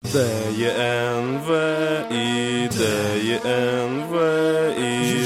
ДЕНВИ, ДЕНВИ,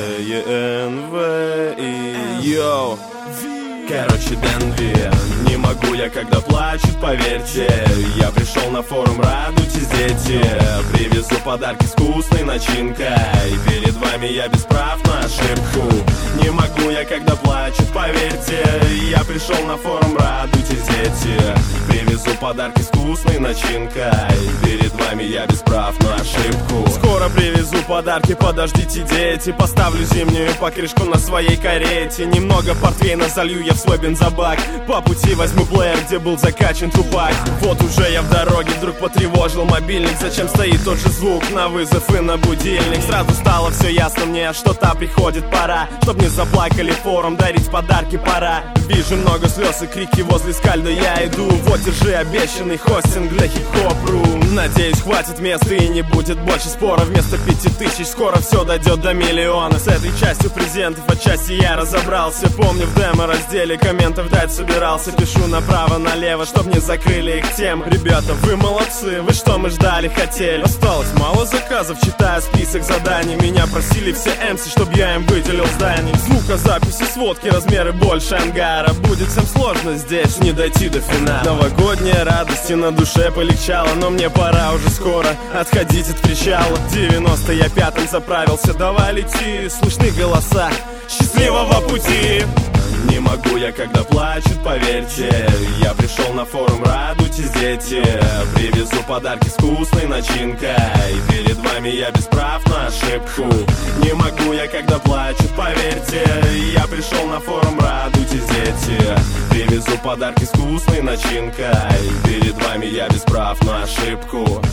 ДЕНВИ, йоу. Короче, ДЕНВИ, не могу я, когда плачут, поверьте. Я пришел на форум, радуйтесь, дети. Привезу подарки с вкусной начинкой. Перед вами я без прав на ошибку. Не могу я, когда плачут, поверьте. Я пришел на форум, радуйтесь, дети. Привезу подарки с вкусной начинкой. Перед вами я без прав на ошибку. Скоро привезу подарки, подождите, дети. Поставлю зимнюю покрышку на своей карете. Немного портвейна залью я в свой бензобак. По пути возьму плеер, где был закачан Тупак. Вот уже я в дороге, вдруг потревожил мобильник. Зачем стоит тот же звук на вызов и на будильник? Сразу стало все ясно мне, что-то приходит пора. Чтоб не заплакали форум, дарить подарки пора. Вижу много слез и крики возле скальда, я иду. Вот держи обещанный хостинг для хип-хоп.ру. Надеюсь, хватит места и не будет больше спора. Вместо 5000 скоро все дойдет до миллиона. С этой частью презентов отчасти я разобрался. Помню, в демо-разделе комментов дать собирался. Пишу направо-налево, чтоб не закрыли их тем. Ребята, вы молодцы, вы что мы ждали, хотели. Осталось мало заказов, читая список заданий. Меня просили все MC, чтоб я им выделил здание. Звукозаписи, сводки, размеры больше ангара. Будет всем сложно здесь не дойти до финала. Новогодняя радость и на душе полегчало. Но мне пора уже скоро отходить от причала. В 95-м заправился, давай лети. Слышны голоса, счастливого пути. Не могу я, когда плачут, поверьте. Я пришел на форум, радуйтесь, дети. Привезу подарки с вкусной начинкой. Перед вами я без прав на ошибку. Не могу я, когда плачут, поверьте. Я пришел на форум, радуйтесь, дети. Привезу подарки с вкусной начинкой. Перед вами я без прав на ошибку.